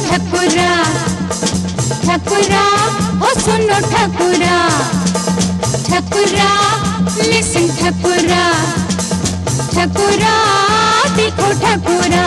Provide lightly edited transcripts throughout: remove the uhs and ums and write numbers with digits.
ठकुरा ठकुरा ओ सुनो ठकुरा ठकुरा लिसन ठकुरा ठकुरा देखो ठकुरा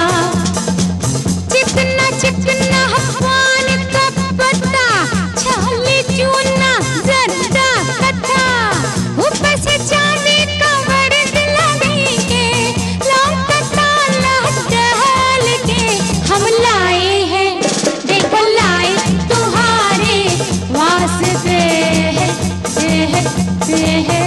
चिकना चिकना पान का पत्ता छाली चूना जर्दा कथा ऊपर से चांदी का वर्द लगेंगे लौंग का ताला डाल के हम लाए हैं देखो लाए तुम्हारे वास्ते है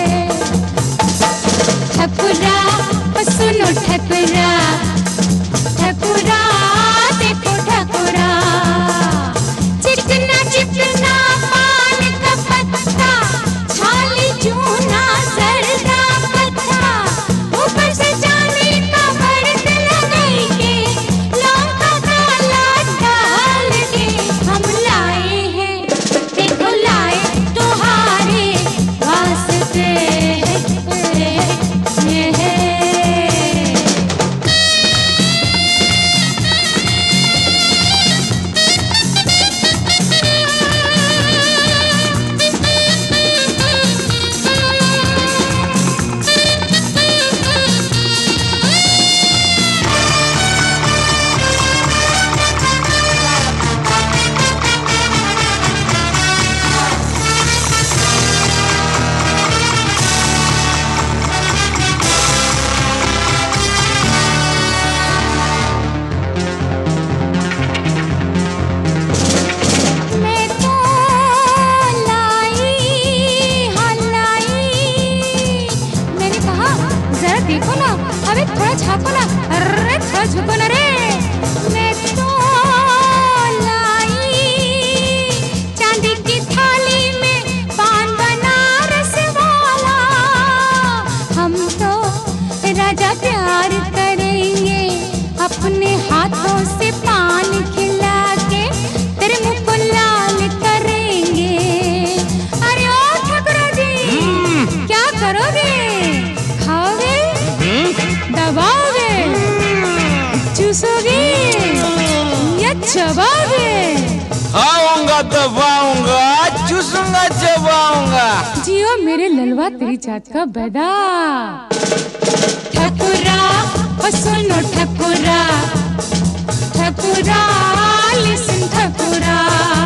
ठकुरा सुनो ठकुरा ठकुरा देखो ठकुरा चिकना चिकना पान का पत्ता छाली चूना जर्दा कथा ऊपर से चांदी का वर्द लगाएंगे लौंग का ताला डाल के हम लाए हैं देखो लाए तुम्हारे वास्ते देखो ना अबे थोड़ा झाँको ना अरे थोड़ा झुको ना रे मैं तो लाई चांदी की थाली में पान बनारस वाला हम तो राजा प्यार करेंगे अपने हाथों से पान खिला के तेरे मुंह को लाल करेंगे अरे ओ ठकुरा जी क्या करोगे खाओगे दबाओगे चूसोगे या चबाओगे खाऊंगा दबाऊंगा चूसूंगा चबाऊंगा जियो मेरे ललवा तेरी जात का बैदा ठकुरा ओ सुनो ठकुरा ठकुरा लिसन ठकुरा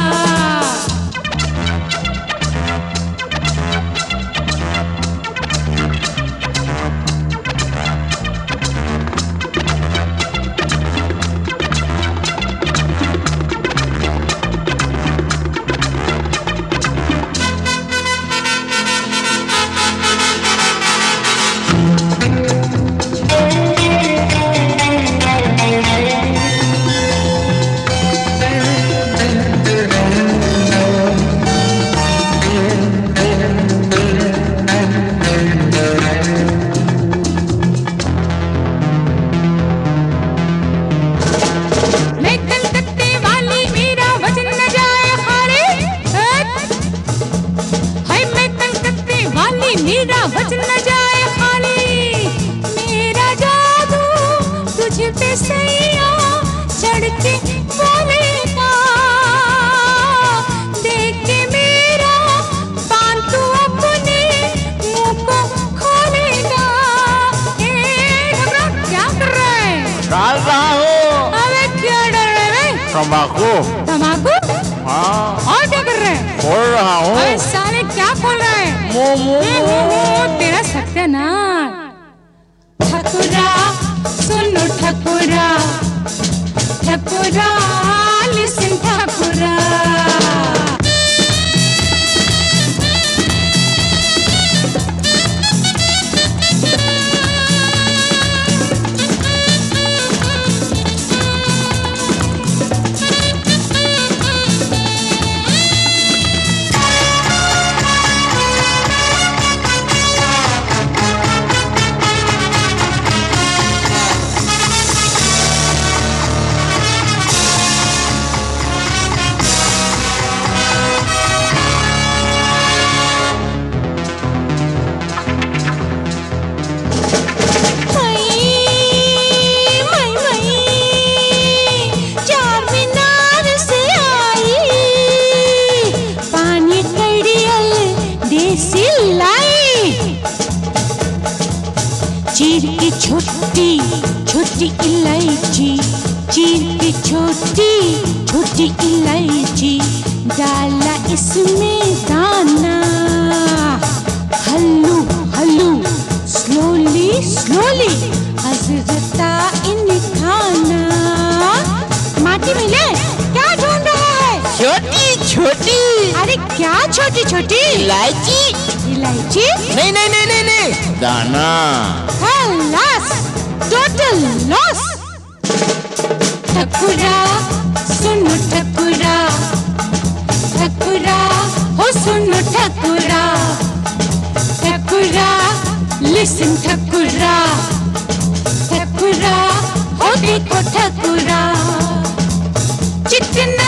मेरा वचन न जाए खाली मेरा जादू तुझ पे सैया चढ़ के बोलेगा देख के मेरा पान तू अपने मुंह को खोलेगा क्या कर रहा है डाल रहा हूँ अबे क्या डर रहे हैं तंबाकू तंबाकू हाँ और क्या कर रहे हैं खोल रहा हूँ अरे साले क्या खोल रहा है तेरा सत्यानाश ठकुरा सुनो ठकुरा ठकुरा लिसन ठकुरा चीर की छोटी छोटी इलायची, चीर की छोटी छोटी इलायची, डाला इसमें दाना, हल्लू हल्लू स्लोली स्लोली हजरता इन खाना। माटी मिले क्या ढूंढ रहा है? छोटी छोटी। अरे क्या छोटी छोटी? इलायची। इलायची? नहीं नहीं नहीं नहीं नहीं, दाना। Loss, total loss. ठकुरा सुनो ठकुरा, ठकुरा हो सुनो ठकुरा, ठकुरा लिसन ठकुरा, ठकुरा हो देखो ठकुरा, चिकन